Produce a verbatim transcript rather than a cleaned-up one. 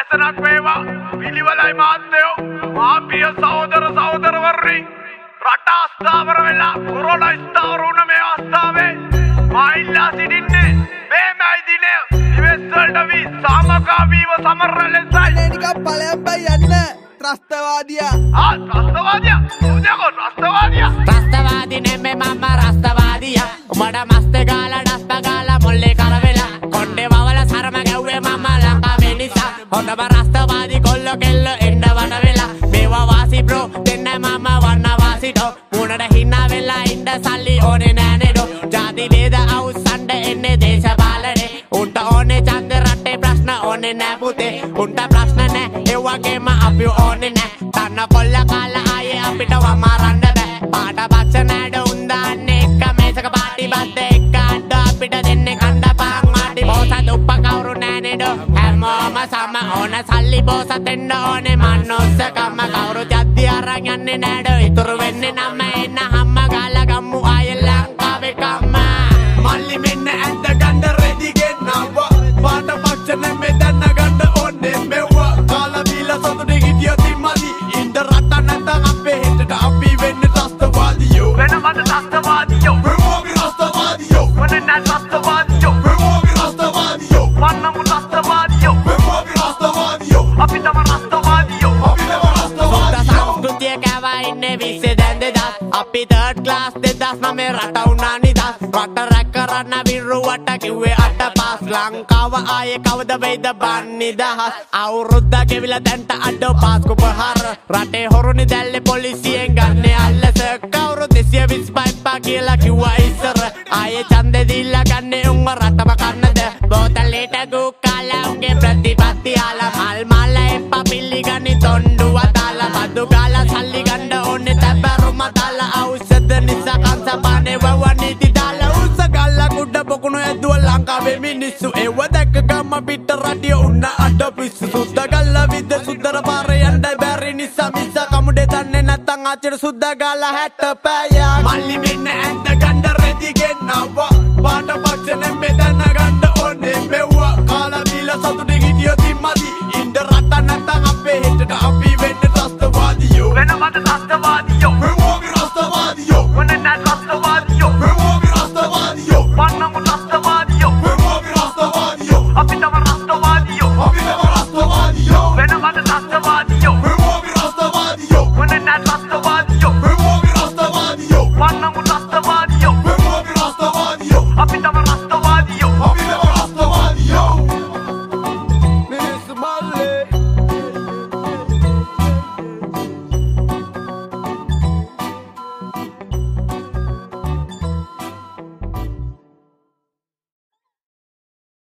දැසනක් වේවා පිළිවෙලයි මාත්‍යෝ මාපිය සහෝදර සහෝදරවරුනි රට අස්ථාවර වෙලා කොරෝනා ස්ථාවර වුණ මේ අවස්ථාවේ මා ඉල්ලා සිටින්නේ මේ මයි දිනය ඉවසල්ට වී සාමකාමීව සමරන ලෙසයි නිකන් ඵලයන් බයි යන්න ත්‍රස්තවාදියා ආ ත්‍රස්තවාදියා උදේකෝ ත්‍රස්තවාදියා ත්‍රස්තවාදී නෙමෙයි මම රස්තවාදියා උඹට මස්තේ ගාලා ඩස්ප ගාලා මොල්ලේ කරවෙලා කොණ්ඩේ වවල සරම ගැව්වේ මම ලංකාවේ නිසා හොඳම රස්තවාදී කොල්ල කෙල්ල එන්න වඩ වෙලා මේවා වාසි බ්‍රෝ දෙන්න මම වන්න වාසිටෝ මුණට හිනා වෙලා ඉන්න සල්ලි ඕනේ නෑනේ ඩෝ ජාති වේද අවුස්සන්න එන්නේ දේශපාලනේ උන්ට ඕනේ ඡන්ද රටේ ප්‍රශ්න ඕනේ නෑ පුතේ උන්ට ප්‍රශ්න නෑ ඒ වගේම අපි ඕනේ නෑ තන කොල්ල කාලා ආයේ අපිට වමාරන්න බෑ පාට පක්ෂ නෑඩ උන්දාන්නේ එක මේසක පාටි බද්ද එක්ක අඩ අපිට දෙන්නේ කණ්ඩ පාන් මාටි බෝසත් උප්ප කවුරු නෑනේ ඩෝ හැමෝම සම ඕන සල්ලි බෝසත් එන්න ඕනේ මන්නොස්සකම කවුරු ජද්දි අරන් යන්නේ නෑඩ ඉතුරු වෙන්නේ නම එන්න හම්ම ගාලා ගම්මු ආයේ ලංකාවේ කම්ම මල්ලි මෙන්න ඇඳ ගන්න රෙදි ගෙන්නවා පාට පක්ෂ නෙමෙයි දැන්න ගන්න ඕනේ මෙව්වා කාලා බීලා සතුටේ හිටියොත් ඉම්මදි ඉන්න රට නැත්නම් අපේ හෙටට අපි වෙන්නේ ත්‍රස්තවාදියෝ වෙනමද ත්‍රස්තවාදියෝ ප්‍රමෝගි ත්‍රස්තවාදියෝ වනේ නෑ ත්‍රස්තවාදියෝ ප්‍රමෝගි ත්‍රස්තවාදියෝ වන්නමු ත්‍රස්තවාදියෝ ප්‍රමෝගි ත්‍රස්තවාදියෝ අපි තම ත්‍රස්තවාදියෝ අපි තම ත්‍රස්තවාදියෝ සංස්කෘතිය කැවා ඉන්නේ විස්සේ දැන් දෙදස් අපි තර්ඩ් ක්ලාස් දෙදස් නමේ රට උනා නිදස් රට රැක් කරන්න විරුවට කිව්වේ අට පාස් ලංකාව ආයේ කවද වෙයිද බන් නිදහස් අවුරුද්ද ගෙවිලා දැන්ට අඩෝ පාස් කුපහර රටේ හොරුනි දැල්ලේ පොලිසියෙන් ගන්නේ අල්ලස කවුරු දෙසිය විස්පයි පා කියලා කිව්වා ඉස්සර ආයේ ඡන්දෙ දීලා ගන්නේ උන්ව රටම කන්නද බෝතලේට ගුකාලා උන්ගේ ප්‍රතිපත්ති ආලා මල් මල එපා පිළිගනි තොණ්ඩුව දාලා බදු ගාලා සල්ලි ගන්න ඕනේ තැබරුම දාලා ඖෂධ නිසා කන්සපානේ වවනීති දාලා උස ගාලා කුඩ බොකුණු ඇදුව ලංකාවේ මිනිස්සු ඒව දැක්ක ගම පිට රඩිය උන්න අඩ පිස්සු සුද්ද ගල්ලා විද සුද්දර පාරේ යන්න බැරි නිසා මිස කමුඩේ දන්නේ නැත්තම් ආච්චිට සුද්ද ගාලා හැට පෑයා මල්ලි මෙන්න ඇඳ ගන්න රෙදි ගෙන්නවා පාට පක්ෂ නෙමෙයි දැන ගන්න ඕනේ මෙව්වා කාලා බීලා සතුටේ හිටියොත් ඉම්මදි ඉන්න රට නැත්තම් අපේ හෙටට